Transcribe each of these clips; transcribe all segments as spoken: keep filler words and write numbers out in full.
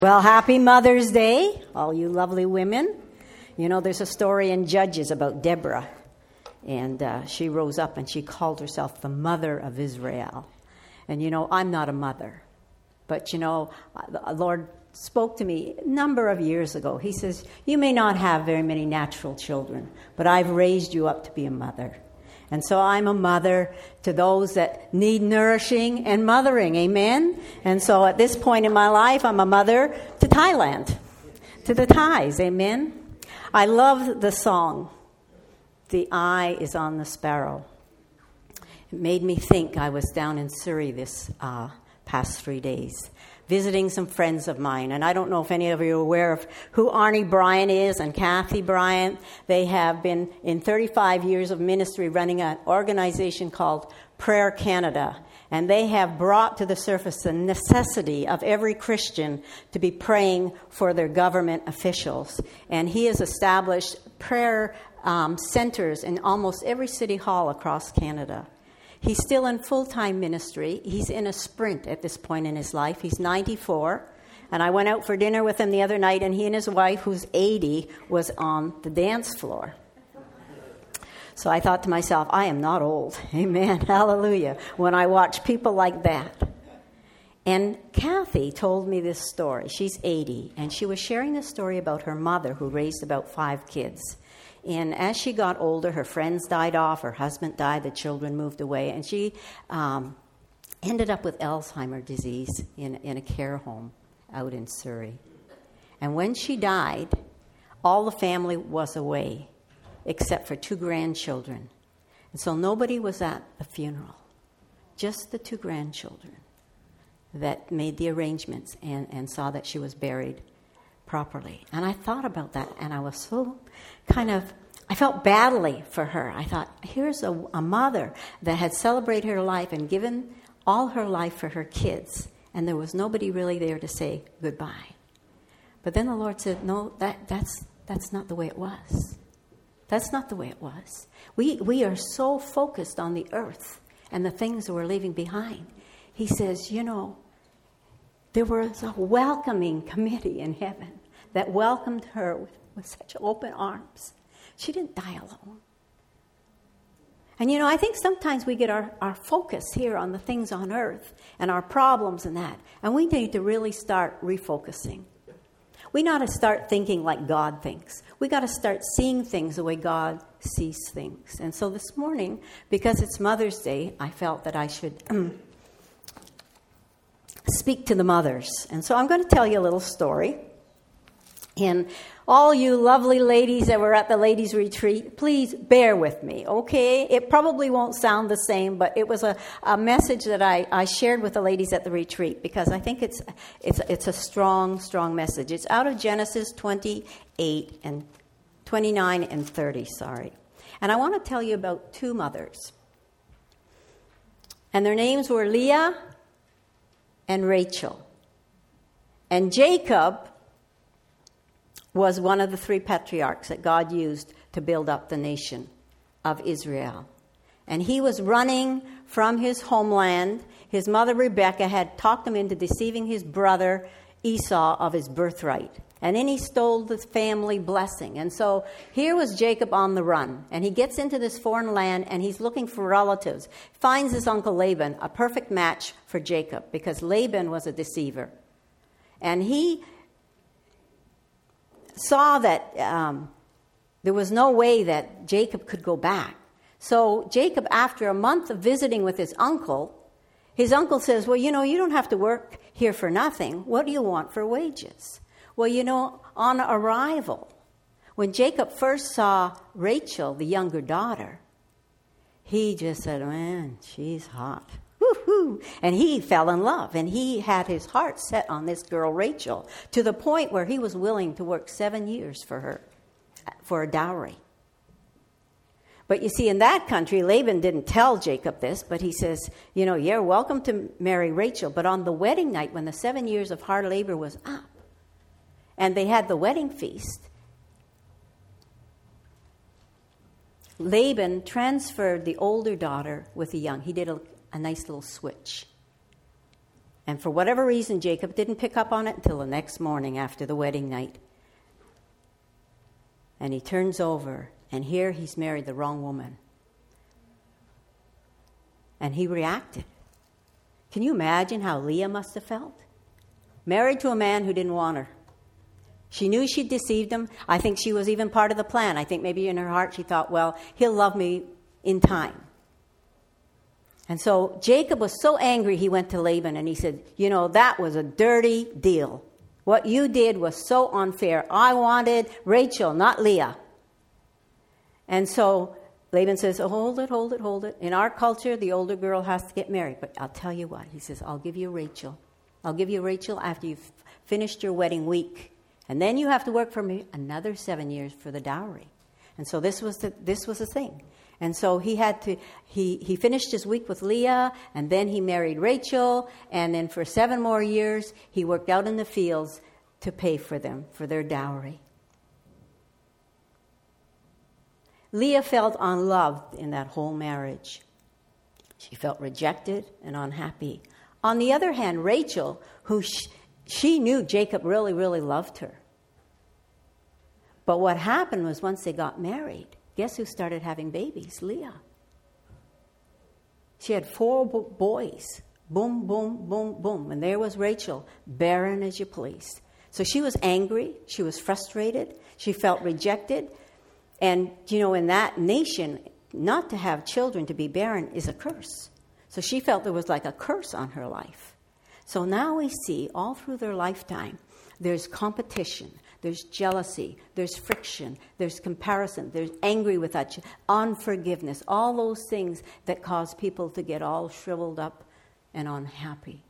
Well, happy Mother's Day, all you lovely women. You know, there's a story in Judges about Deborah, and uh, she rose up and she called herself the mother of Israel. And, you know, I'm not a mother, but, you know, the Lord spoke to me a number of years ago. He says, you may not have very many natural children, but I've raised you up to be a mother. And so I'm a mother to those that need nourishing and mothering, amen? And so at this point in my life, I'm a mother to Thailand, to the Thais, amen? I love the song, The Eye is on the Sparrow. It made me think. I was down in Surrey this uh, past three days, visiting some friends of mine. And I don't know if any of you are aware of who Arnie Bryant is and Kathy Bryant. They have been in thirty-five years of ministry running an organization called Prayer Canada. And they have brought to the surface the necessity of every Christian to be praying for their government officials. And he has established prayer um, centers in almost every city hall across Canada. He's still in full-time ministry. He's in a sprint at this point in his life. He's ninety-four. And I went out for dinner with him the other night, and he and his wife, who's eighty, was on the dance floor. So I thought to myself, I am not old. Amen. Hallelujah. When I watch people like that. And Kathy told me this story. She's eighty, and she was sharing this story about her mother who raised about five kids. And as she got older, her friends died off, her husband died, the children moved away, and she um, ended up with Alzheimer's disease in, in a care home out in Surrey. And when she died, all the family was away, except for two grandchildren. And so nobody was at the funeral, just the two grandchildren that made the arrangements and, and saw that she was buried properly. And I thought about that, and I was so kind of, I felt badly for her. I thought, here's a, a mother that had celebrated her life and given all her life for her kids, and there was nobody really there to say goodbye. But then the Lord said, no, that that's that's not the way it was. That's not the way it was. We we are so focused on the earth and the things that we're leaving behind. He says, you know, there was a welcoming committee in heaven that welcomed her with, with such open arms. She didn't die alone. And, you know, I think sometimes we get our, our focus here on the things on earth and our problems and that. And we need to really start refocusing. We got to start thinking like God thinks. We got to start seeing things the way God sees things. And so this morning, because it's Mother's Day, I felt that I should speak to the mothers. And so I'm going to tell you a little story. And all you lovely ladies that were at the ladies' retreat, please bear with me, okay? It probably won't sound the same, but it was a, a message that I, I shared with the ladies at the retreat because I think it's it's it's a strong, strong message. It's out of Genesis twenty-eight and twenty-nine and thirty, sorry. And I want to tell you about two mothers. And their names were Leah and Rachel. And Jacob was one of the three patriarchs that God used to build up the nation of Israel. And he was running from his homeland. His mother Rebekah had talked him into deceiving his brother Esau of his birthright. And then he stole the family blessing. And so here was Jacob on the run. And he gets into this foreign land and he's looking for relatives. Finds his uncle Laban, a perfect match for Jacob because Laban was a deceiver. And he saw that um, there was no way that Jacob could go back. So Jacob, after a month of visiting with his uncle, his uncle says, well, you know, you don't have to work here for nothing. What do you want for wages? Well, you know, on arrival, when Jacob first saw Rachel, the younger daughter, he just said, man, she's hot. Woo-hoo. And he fell in love, and he had his heart set on this girl, Rachel, to the point where he was willing to work seven years for her, for a dowry. But you see, in that country, Laban didn't tell Jacob this, but he says, you know, you're welcome to marry Rachel, but on the wedding night, when the seven years of hard labor was up, and they had the wedding feast, Laban transferred the older daughter with the young. He did a, a nice little switch. And for whatever reason, Jacob didn't pick up on it until the next morning after the wedding night. And he turns over, and here he's married the wrong woman. And he reacted. Can you imagine how Leah must have felt? Married to a man who didn't want her. She knew she'd deceived him. I think she was even part of the plan. I think maybe in her heart she thought, well, he'll love me in time. And so Jacob was so angry, he went to Laban and he said, you know, that was a dirty deal. What you did was so unfair. I wanted Rachel, not Leah. And so Laban says, oh, hold it, hold it, hold it. In our culture, the older girl has to get married. But I'll tell you what. He says, I'll give you Rachel. I'll give you Rachel after you've finished your wedding week. And then you have to work for me another seven years for the dowry. And so this was the, this was the thing. And so he had to, he, he finished his week with Leah, and then he married Rachel, and then for seven more years, he worked out in the fields to pay for them, for their dowry. Leah felt unloved in that whole marriage. She felt rejected and unhappy. On the other hand, Rachel, who she, she knew Jacob really, really loved her. But what happened was once they got married, guess who started having babies? Leah. She had four bo- boys. Boom, boom, boom, boom. And there was Rachel, barren as you please. So she was angry. She was frustrated. She felt rejected. And, you know, in that nation, not to have children, to be barren, is a curse. So she felt there was like a curse on her life. So now we see all through their lifetime, there's competition, there's jealousy, there's friction, there's comparison, there's angry with that, unforgiveness, all those things that cause people to get all shriveled up and unhappy.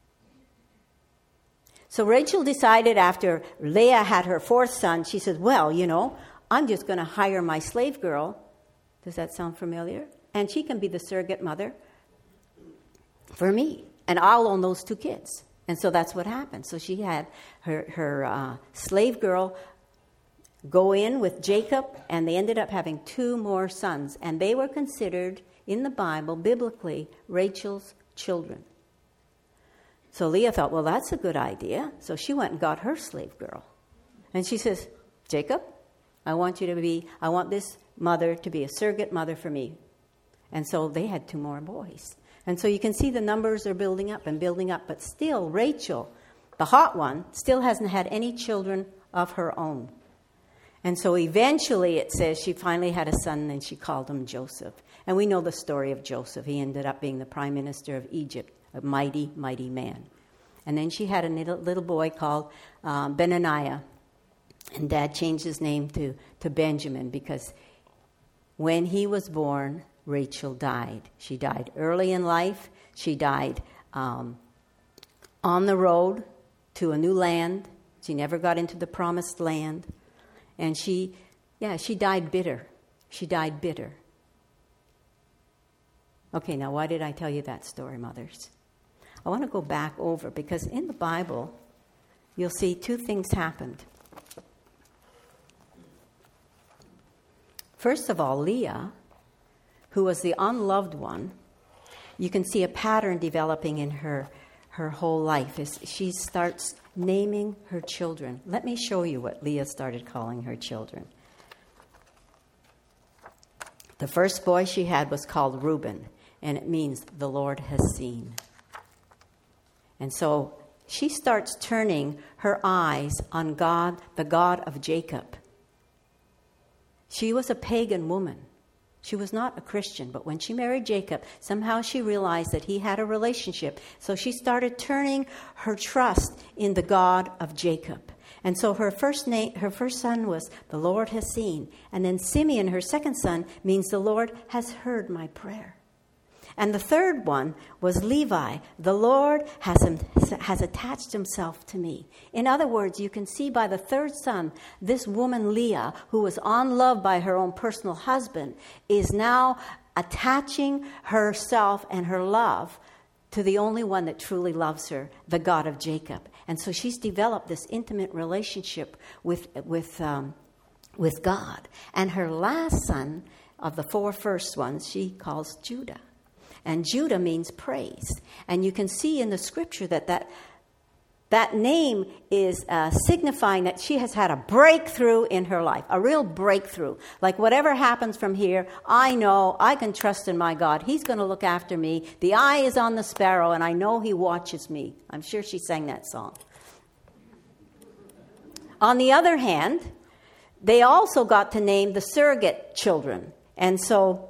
So Rachel decided after Leah had her fourth son, she said, well, you know, I'm just going to hire my slave girl. Does that sound familiar? And she can be the surrogate mother for me. And I'll own those two kids. And so that's what happened. So she had her, her uh, slave girl go in with Jacob, and they ended up having two more sons. And they were considered, in the Bible, biblically, Rachel's children. So Leah thought, well, that's a good idea. So she went and got her slave girl. And she says, Jacob, I want you to be, I want this mother to be a surrogate mother for me. And so they had two more boys. And so you can see the numbers are building up and building up. But still, Rachel, the hot one, still hasn't had any children of her own. And so eventually it says she finally had a son and she called him Joseph. And we know the story of Joseph. He ended up being the prime minister of Egypt, a mighty, mighty man. And then she had a little, little boy called um, Benaniah. And Dad changed his name to, to Benjamin because when he was born, Rachel died. She died early in life. She died um, on the road to a new land. She never got into the promised land. And she, yeah, she died bitter. She died bitter. Okay, now why did I tell you that story, mothers? I want to go back over because in the Bible, you'll see two things happened. First of all, Leah, who was the unloved one, you can see a pattern developing in her her whole life as she starts naming her children. Let me show you what Leah started calling her children. The first boy she had was called Reuben, and it means the Lord has seen. And so she starts turning her eyes on God, the God of Jacob. She was a pagan woman. She was not a Christian, but when she married Jacob, somehow she realized that he had a relationship. So she started turning her trust in the God of Jacob. And so her first name, her first son was the Lord has seen. And then Simeon, her second son, means the Lord has heard my prayer. And the third one was Levi. The Lord has, has attached himself to me. In other words, you can see by the third son, this woman Leah, who was unloved by her own personal husband, is now attaching herself and her love to the only one that truly loves her, the God of Jacob. And so she's developed this intimate relationship with, with, um, with God. And her last son, of the four first ones, she calls Judah. And Judah means praise. And you can see in the scripture that that, that name is uh, signifying that she has had a breakthrough in her life, a real breakthrough. Like whatever happens from here, I know I can trust in my God. He's going to look after me. The eye is on the sparrow, and I know he watches me. I'm sure she sang that song. On the other hand, they also got to name the surrogate children. And so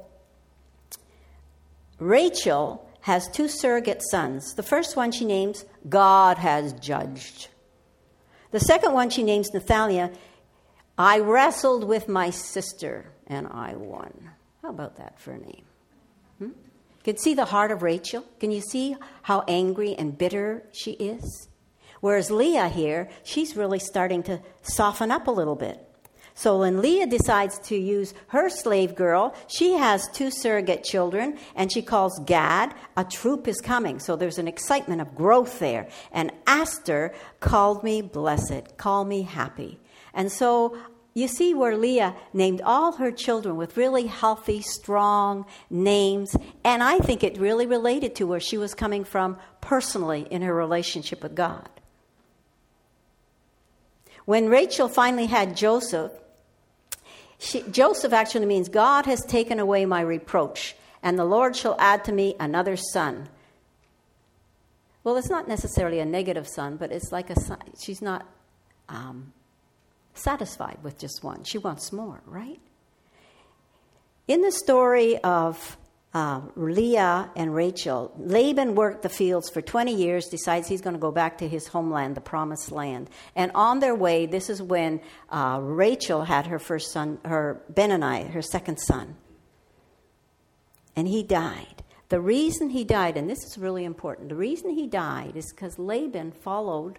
Rachel has two surrogate sons. The first one she names, God has judged. The second one she names Nathaliah, I wrestled with my sister and I won. How about that for a name? Hmm? You can see the heart of Rachel. Can you see how angry and bitter she is? Whereas Leah here, she's really starting to soften up a little bit. So when Leah decides to use her slave girl, she has two surrogate children, and she calls Gad, a troop is coming. So there's an excitement of growth there. And Aster called me blessed, call me happy. And so you see where Leah named all her children with really healthy, strong names. And I think it really related to where she was coming from personally in her relationship with God. When Rachel finally had Joseph, She, Joseph actually means God has taken away my reproach, and the Lord shall add to me another son. Well, it's not necessarily a negative son, but it's like a son. She's not um, satisfied with just one. She wants more, right? In the story of uh, Leah and Rachel, Laban worked the fields for twenty years, decides he's going to go back to his homeland, the promised land. And on their way, this is when uh, Rachel had her first son, her Benoni, her second son. And he died. The reason he died, and this is really important, the reason he died is because Laban followed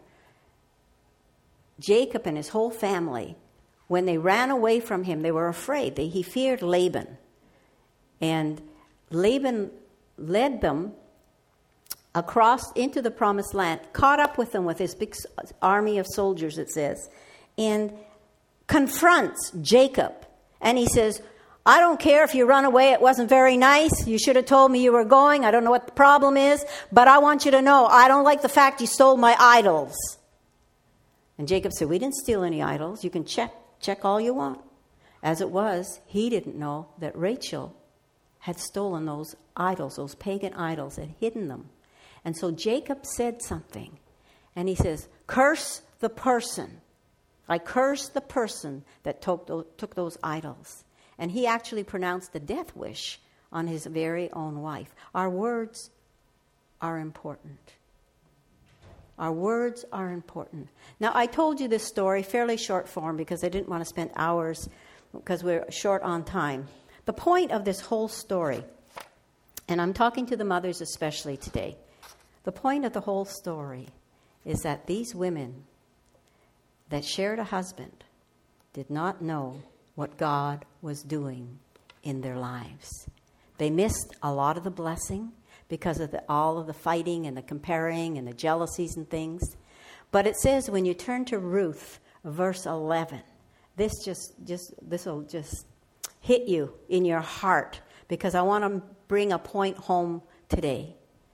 Jacob and his whole family. When they ran away from him, they were afraid. They, he feared Laban. And Laban led them across into the promised land, caught up with them with his big army of soldiers, it says, and confronts Jacob. And he says, I don't care if you run away. It wasn't very nice. You should have told me you were going. I don't know what the problem is, but I want you to know I don't like the fact you stole my idols. And Jacob said, we didn't steal any idols. You can check, check all you want. As it was, he didn't know that Rachel had stolen those idols, those pagan idols, had hidden them. And so Jacob said something, and he says, curse the person. I curse the person that took those, took those idols. And he actually pronounced a death wish on his very own wife. Our words are important. Our words are important. Now, I told you this story, fairly short form, because I didn't want to spend hours, because we're short on time. The point of this whole story, and I'm talking to the mothers especially today, the point of the whole story is that these women that shared a husband did not know what God was doing in their lives. They missed a lot of the blessing because of the, all of the fighting and the comparing and the jealousies and things. But it says when you turn to Ruth, verse eleven, this just, just this will just hit you in your heart, because I want to bring a point home today.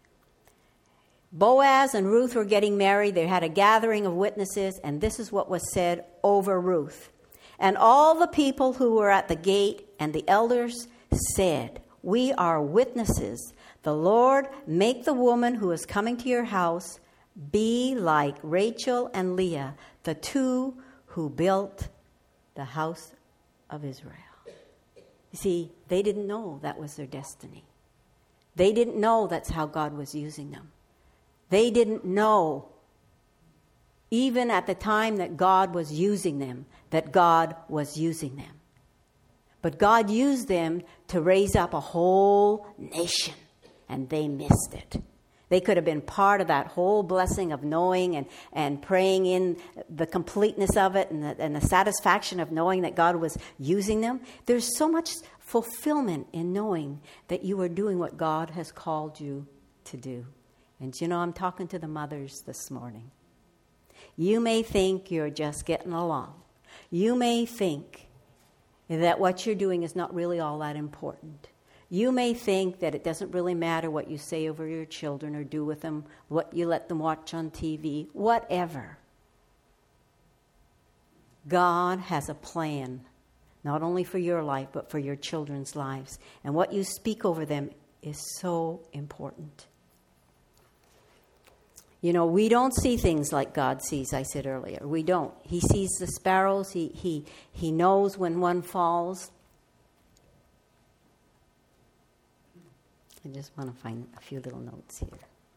Boaz and Ruth were getting married. They had a gathering of witnesses, and this is what was said over Ruth. And all the people who were at the gate and the elders said, we are witnesses. The Lord make the woman who is coming to your house be like Rachel and Leah, the two who built the house of Israel. You see, they didn't know that was their destiny. They didn't know that's how God was using them. They didn't know, even at the time that God was using them, that God was using them. But God used them to raise up a whole nation, and they missed it. They could have been part of that whole blessing of knowing and, and praying in the completeness of it and the, and the satisfaction of knowing that God was using them. There's so much fulfillment in knowing that you are doing what God has called you to do. And you know, I'm talking to the mothers this morning. You may think you're just getting along. You may think that what you're doing is not really all that important. You may think that it doesn't really matter what you say over your children or do with them, what you let them watch on T V, whatever. God has a plan, not only for your life, but for your children's lives. And what you speak over them is so important. You know, we don't see things like God sees, I said earlier. We don't. He sees the sparrows. He, he, he knows when one falls. I just want to find a few little notes here.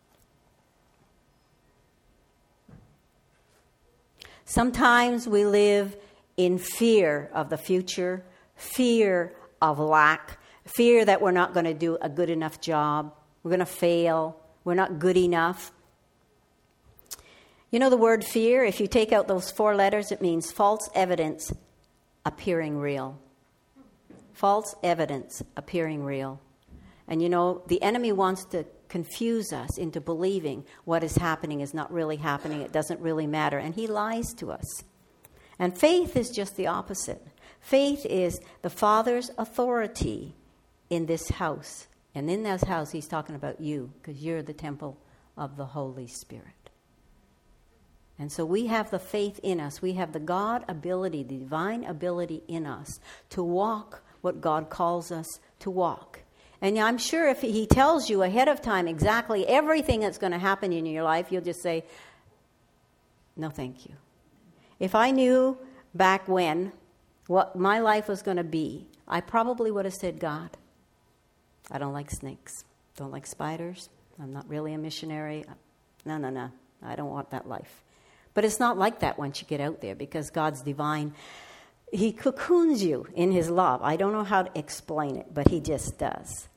Sometimes we live in fear of the future, fear of lack, fear that we're not going to do a good enough job, we're going to fail, we're not good enough. You know the word fear, if you take out those four letters, it means false evidence appearing real. False evidence appearing real. And you know, the enemy wants to confuse us into believing what is happening is not really happening, it doesn't really matter, and he lies to us. And faith is just the opposite. Faith is the Father's authority in this house. And in this house, he's talking about you, because you're the temple of the Holy Spirit. And so we have the faith in us. We have the God ability, the divine ability in us to walk what God calls us to walk. And I'm sure if he tells you ahead of time exactly everything that's going to happen in your life, you'll just say, no, thank you. If I knew back when what my life was going to be, I probably would have said, God, I don't like snakes, don't like spiders, I'm not really a missionary. No, no, no, I don't want that life. But it's not like that once you get out there, because God's divine. He cocoons you in his love. I don't know how to explain it, but he just does.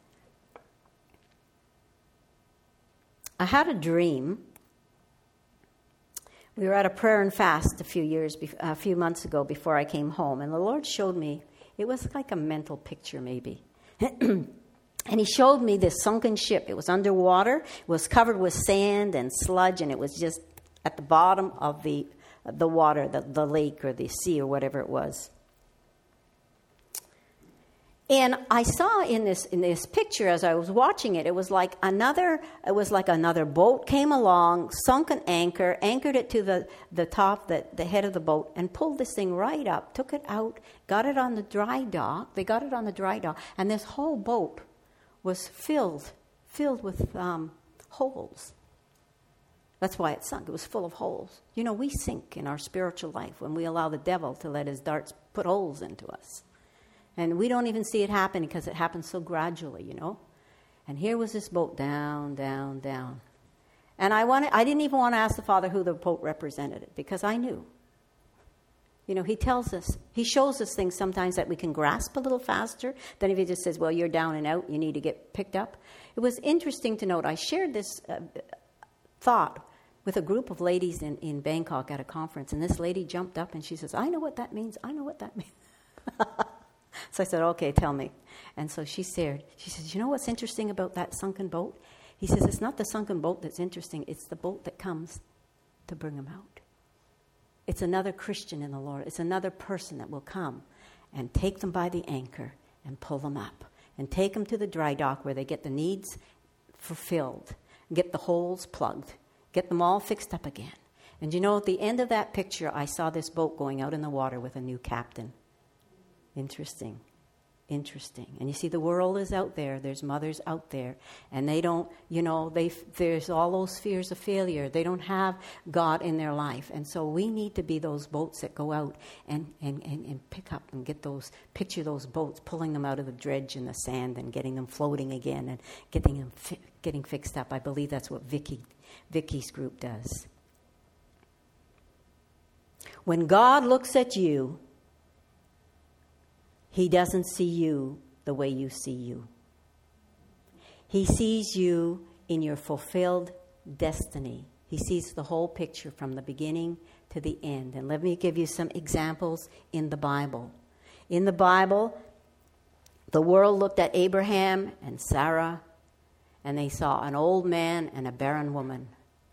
I had a dream. We were at a prayer and fast a few years, a few months ago before I came home, and the Lord showed me, it was like a mental picture maybe. And he showed me this sunken ship. It was underwater. It was covered with sand and sludge, and it was just at the bottom of the the water, the, the lake or the sea or whatever it was. And I saw in this in this picture as I was watching it, it was like another it was like another boat came along, sunk an anchor, anchored it to the, the top, the, the head of the boat, and pulled this thing right up, took it out, got it on the dry dock. They got it on the dry dock, and this whole boat was filled, filled with um, holes. That's why it sunk. It was full of holes. You know, we sink in our spiritual life when we allow the devil to let his darts put holes into us. And we don't even see it happen because it happens so gradually, you know. And here was this boat down, down, down. And I wanted, I didn't even want to ask the Father who the boat represented it, because I knew. You know, he tells us, he shows us things sometimes that we can grasp a little faster than if he just says, well, you're down and out, you need to get picked up. It was interesting to note. I shared this uh, thought with a group of ladies in, in Bangkok at a conference, and this lady jumped up and she says, I know what that means, I know what that means. So I said, okay, tell me. And so she stared. She says, you know what's interesting about that sunken boat? He says, it's not the sunken boat that's interesting, it's the boat that comes to bring them out. It's another Christian in the Lord. It's another person that will come and take them by the anchor and pull them up and take them to the dry dock where they get the needs fulfilled, get the holes plugged, get them all fixed up again. And you know, at the end of that picture, I saw this boat going out in the water with a new captain. Interesting. Interesting. And you see, the world is out there. There's mothers out there. And they don't, you know, they there's all those fears of failure. They don't have God in their life. And so we need to be those boats that go out and, and, and, and pick up and get those, picture those boats, pulling them out of the dredge and the sand and getting them floating again and getting them fi- getting fixed up. I believe that's what Vicky, Vicky's group does. When God looks at you, he doesn't see you the way you see you. He sees you in your fulfilled destiny. He sees the whole picture from the beginning to the end. And let me give you some examples in the Bible. In the Bible, the world looked at Abraham and Sarah, and they saw an old man and a barren woman.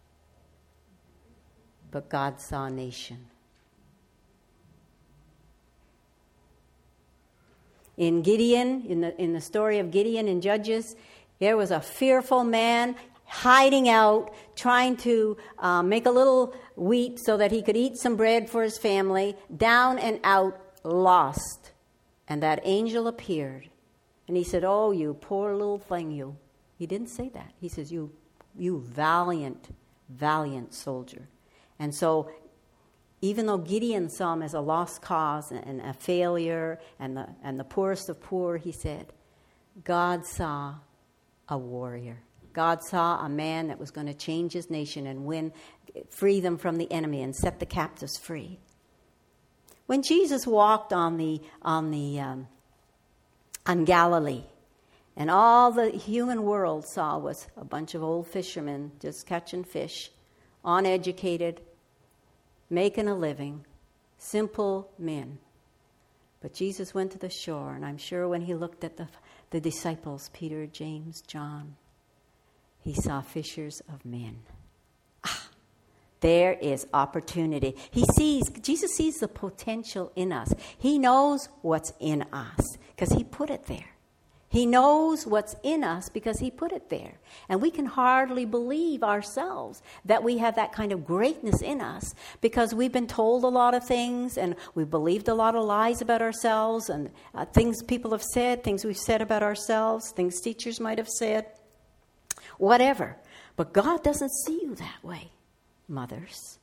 But God saw a nation. In Gideon, in the in the story of Gideon in Judges, there was a fearful man hiding out, trying to uh, make a little wheat so that he could eat some bread for his family, down and out, lost. And that angel appeared. And he said, oh, you poor little thing, you. He didn't say that. He says, you, you valiant, valiant soldier. And so even though Gideon saw him as a lost cause and a failure and the, and the poorest of poor, he said, God saw a warrior. God saw a man that was going to change his nation and win, free them from the enemy and set the captives free. When Jesus walked on the on the um, on Galilee, and all the human world saw was a bunch of old fishermen just catching fish, uneducated, making a living, simple men. But Jesus went to the shore, and I'm sure when he looked at the the disciples, Peter, James, John, he saw fishers of men. Ah, there is opportunity. He sees, Jesus sees the potential in us. He knows what's in us because he put it there. He knows what's in us because he put it there. And we can hardly believe ourselves that we have that kind of greatness in us because we've been told a lot of things and we've believed a lot of lies about ourselves and uh, things people have said, things we've said about ourselves, things teachers might have said. Whatever. But God doesn't see you that way, mothers.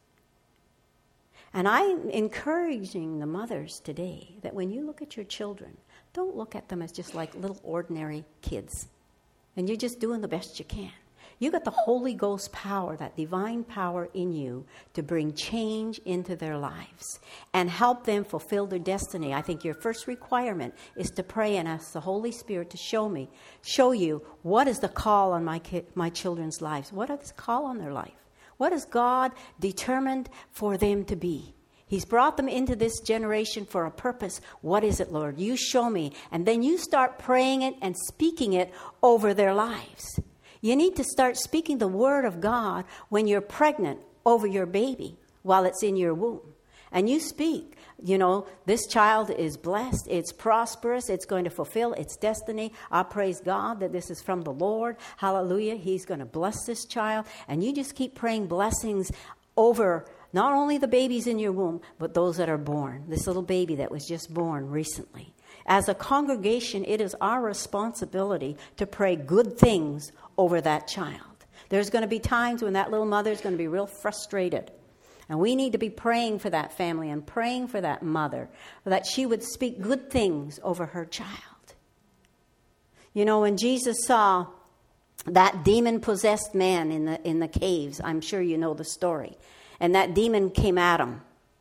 And I'm encouraging the mothers today that when you look at your children, don't look at them as just like little ordinary kids. And you're just doing the best you can. You got the Holy Ghost power, that divine power in you to bring change into their lives and help them fulfill their destiny. I think your first requirement is to pray and ask the Holy Spirit to show me, show you what is the call on my ki- my children's lives. What is the call on their life? What is God determined for them to be? He's brought them into this generation for a purpose. What is it, Lord? You show me. And then you start praying it and speaking it over their lives. You need to start speaking the word of God when you're pregnant over your baby while it's in your womb. And you speak, you know, this child is blessed, it's prosperous, it's going to fulfill its destiny. I praise God that this is from the Lord. Hallelujah. He's going to bless this child. And you just keep praying blessings over not only the babies in your womb, but those that are born. This little baby that was just born recently. As a congregation, it is our responsibility to pray good things over that child. There's going to be times when that little mother is going to be real frustrated. And we need to be praying for that family and praying for that mother, that she would speak good things over her child. You know, when Jesus saw that demon-possessed man in the in the caves, I'm sure you know the story, and that demon came at him.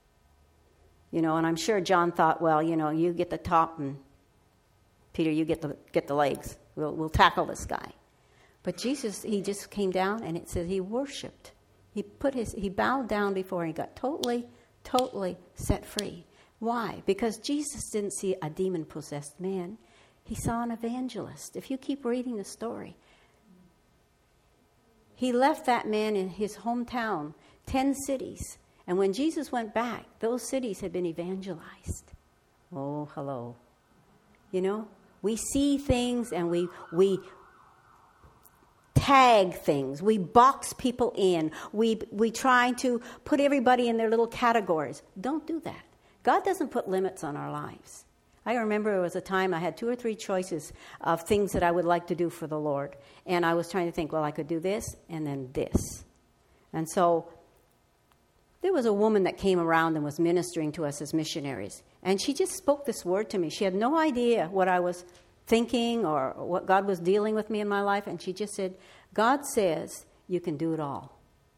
You know, and I'm sure John thought, well, you know, you get the top and Peter, you get the get the legs. We'll we'll tackle this guy. But Jesus, he just came down and it says he worshipped. He put his he bowed down before he got totally, totally set free. Why? Because Jesus didn't see a demon-possessed man. He saw an evangelist. If you keep reading the story, he left that man in his hometown, ten cities. And when Jesus went back, those cities had been evangelized. Oh, hello. You know, we see things and we we tag things. We box people in. We we try to put everybody in their little categories. Don't do that. God doesn't put limits on our lives. I remember there was a time I had two or three choices of things that I would like to do for the Lord. And I was trying to think, well, I could do this and then this. And so there was a woman that came around and was ministering to us as missionaries. And she just spoke this word to me. She had no idea what I was thinking or what God was dealing with me in my life. And she just said, God says you can do it all.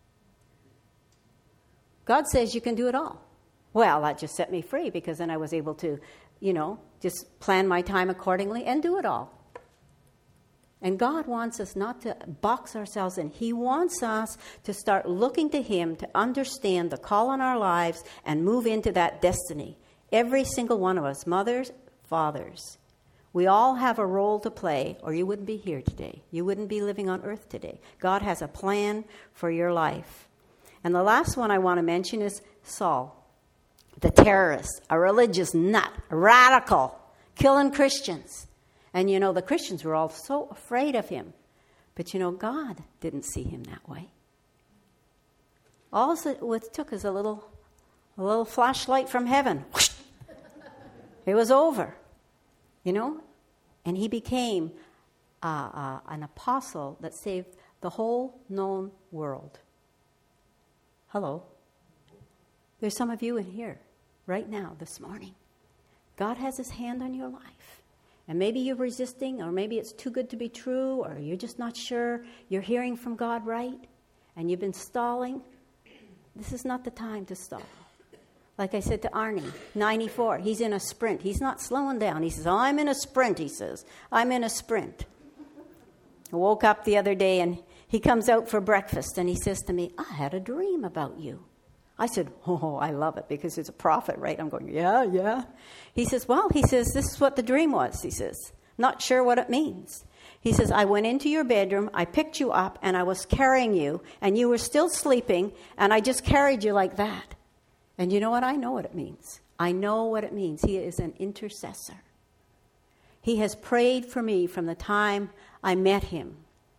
God says you can do it all. Well, that just set me free because then I was able to, you know, just plan my time accordingly and do it all. And God wants us not to box ourselves in. He wants us to start looking to Him to understand the call on our lives and move into that destiny. Every single one of us, mothers, fathers, we all have a role to play or you wouldn't be here today. You wouldn't be living on earth today. God has a plan for your life. And the last one I want to mention is Saul, the terrorist, a religious nut, a radical. killing Christians. And, you know, the Christians were all so afraid of him. But, you know, God didn't see him that way. All it took is a little, a little flashlight from heaven. It was over, you know. And he became uh, uh, an apostle that saved the whole known world. Hello. There's some of you in here right now this morning. God has his hand on your life. And maybe you're resisting, or maybe it's too good to be true, or you're just not sure you're hearing from God right, and you've been stalling. This is not the time to stall. Like I said to Arnie, ninety-four, he's in a sprint. He's not slowing down. He says, I'm in a sprint, he says. I'm in a sprint. I woke up the other day, and he comes out for breakfast, and he says to me, I had a dream about you. I said, oh, I love it, because it's a prophet, right? I'm going, yeah, yeah. He says, well, he says, this is what the dream was, he says. Not sure what it means. He says, I went into your bedroom, I picked you up, and I was carrying you, and you were still sleeping, and I just carried you like that. And you know what? I know what it means. I know what it means. He is an intercessor. He has prayed for me from the time I met him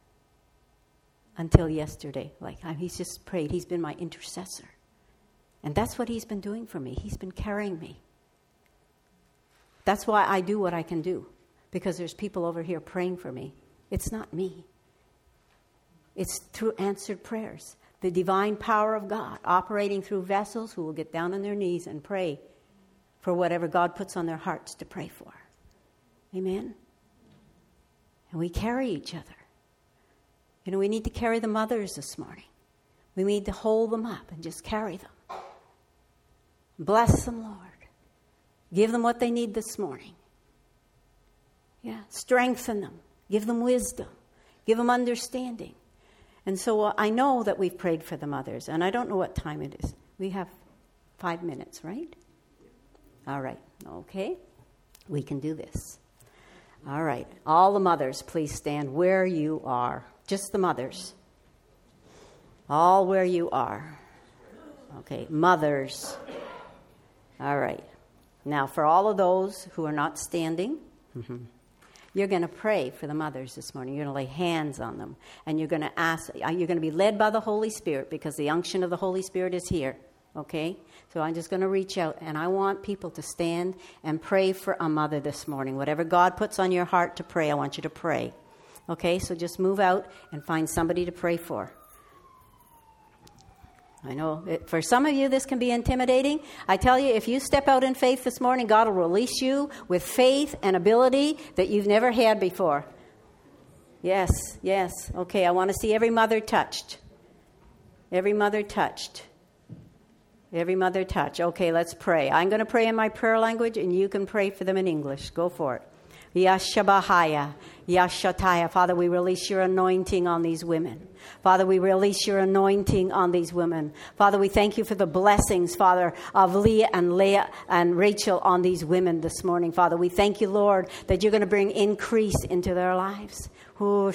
until yesterday. Like, he's just prayed. He's been my intercessor. And that's what he's been doing for me. He's been carrying me. That's why I do what I can do. Because there's people over here praying for me. It's not me. It's through answered prayers. The divine power of God operating through vessels who will get down on their knees and pray for whatever God puts on their hearts to pray for. Amen? And we carry each other. You know, we need to carry the mothers this morning. We need to hold them up and just carry them. Bless them, Lord. Give them what they need this morning. Yeah, strengthen them. Give them wisdom. Give them understanding. And so uh, I know that we've prayed for the mothers, and I don't know what time it is. We have five minutes, right? All right. Okay. We can do this. All right. All the mothers, please stand where you are. Just the mothers. All where you are. Okay. Mothers. All right. Now, for all of those who are not standing, mm-hmm. You're going to pray for the mothers this morning. You're going to lay hands on them. And you're going to ask, you're going to be led by the Holy Spirit, because the unction of the Holy Spirit is here. Okay? So I'm just going to reach out, and I want people to stand and pray for a mother this morning. Whatever God puts on your heart to pray, I want you to pray. Okay? So just move out and find somebody to pray for. I know it, for some of you this can be intimidating. I tell you, if you step out in faith this morning, God will release you with faith and ability that you've never had before. Yes, yes. Okay, I want to see every mother touched. Every mother touched. Every mother touched. Okay, let's pray. I'm going to pray in my prayer language, and you can pray for them in English. Go for it. Yashabahaya, Yashataya. Father, we release your anointing on these women. Father, we release your anointing on these women. Father, we thank you for the blessings, Father, of Leah and Leah and Rachel on these women this morning. Father, we thank you, Lord, that you're going to bring increase into their lives. Oh,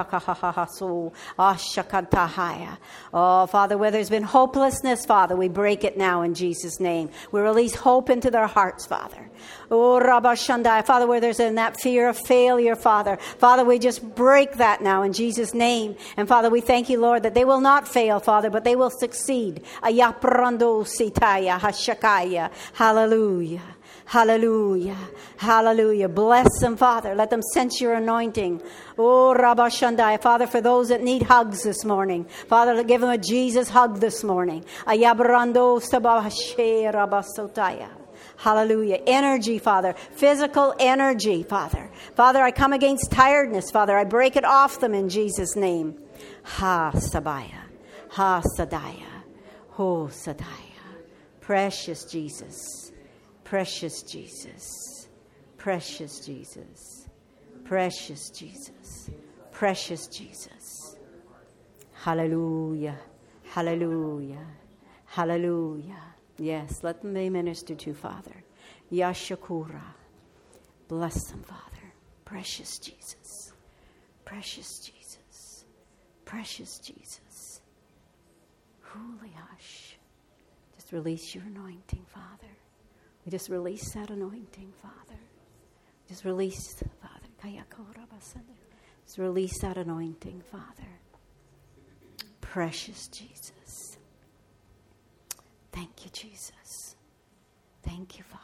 Father, where there's been hopelessness, Father, we break it now in Jesus' name. We release hope into their hearts, Father. Oh, Rabashandai, Father, where there's in that fear of failure, Father. Father, we just break that now in Jesus' name. And Father, we thank you, Lord, that they will not fail, Father, but they will succeed. Ayaprando sitaya hashakaya. Hallelujah. Hallelujah. Hallelujah. Bless them, Father. Let them sense your anointing. Oh, Rabashandai. Father, for those that need hugs this morning, Father, give them a Jesus hug this morning. Ayabrando sabahashe rabasotaya. Hallelujah. Energy, Father. Physical energy, Father. Father, I come against tiredness, Father. I break it off them in Jesus' name. Ha Sabaya. Ha Sadaya. Ho Sadaya. Precious Jesus. Precious Jesus. Precious Jesus. Precious Jesus. Precious Jesus. Hallelujah. Hallelujah. Hallelujah. Yes, let them be ministered to, Father. Yashakura. Bless them, Father. Precious Jesus. Precious Jesus. Precious Jesus. Huliash. Just release your anointing, Father. We just release that anointing, Father. Just release, Father. Just release that anointing, Father. Precious Jesus. Thank you, Jesus. Thank you, Father.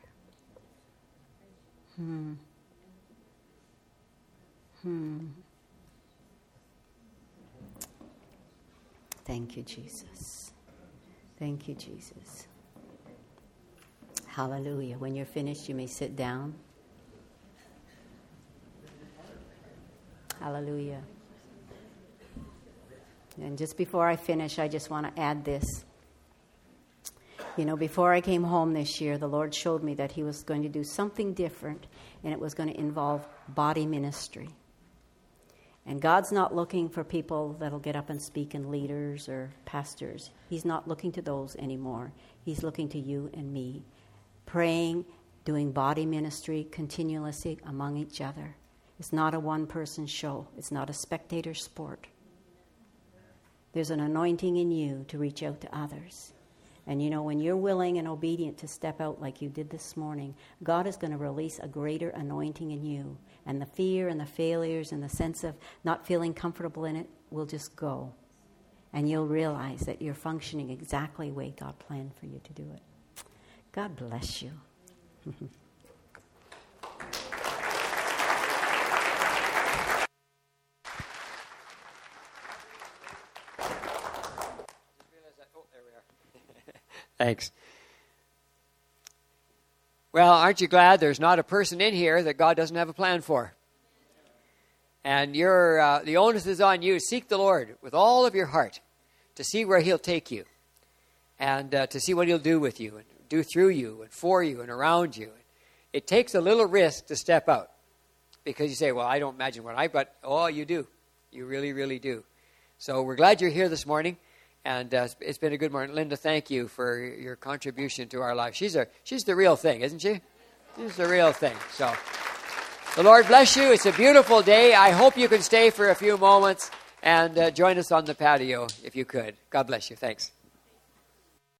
Hmm. Hmm. Thank you, Jesus. Thank you, Jesus. Hallelujah. When you're finished, you may sit down. Hallelujah. And just before I finish, I just want to add this. You know, before I came home this year, the Lord showed me that He was going to do something different, and it was going to involve body ministry. And God's not looking for people that'll get up and speak, and leaders or pastors. He's not looking to those anymore. He's looking to you and me, praying, doing body ministry continuously among each other. It's not a one-person show. It's not a spectator sport. There's an anointing in you to reach out to others. And you know, when you're willing and obedient to step out like you did this morning, God is going to release a greater anointing in you. And the fear and the failures and the sense of not feeling comfortable in it will just go. And you'll realize that you're functioning exactly the way God planned for you to do it. God bless you. Thanks. Well, aren't you glad there's not a person in here that God doesn't have a plan for? And you're, uh, the onus is on you. Seek the Lord with all of your heart to see where He'll take you and uh, to see what He'll do with you and do through you and for you and around you. It takes a little risk to step out because you say, well, I don't imagine what I've got. Oh, you do. You really, really do. So we're glad you're here this morning. And uh, it's been a good morning. Linda, thank you for your contribution to our life. She's a she's the real thing, isn't she? She's the real thing. So the Lord bless you. It's a beautiful day. I hope you can stay for a few moments and uh, join us on the patio if you could. God bless you. Thanks.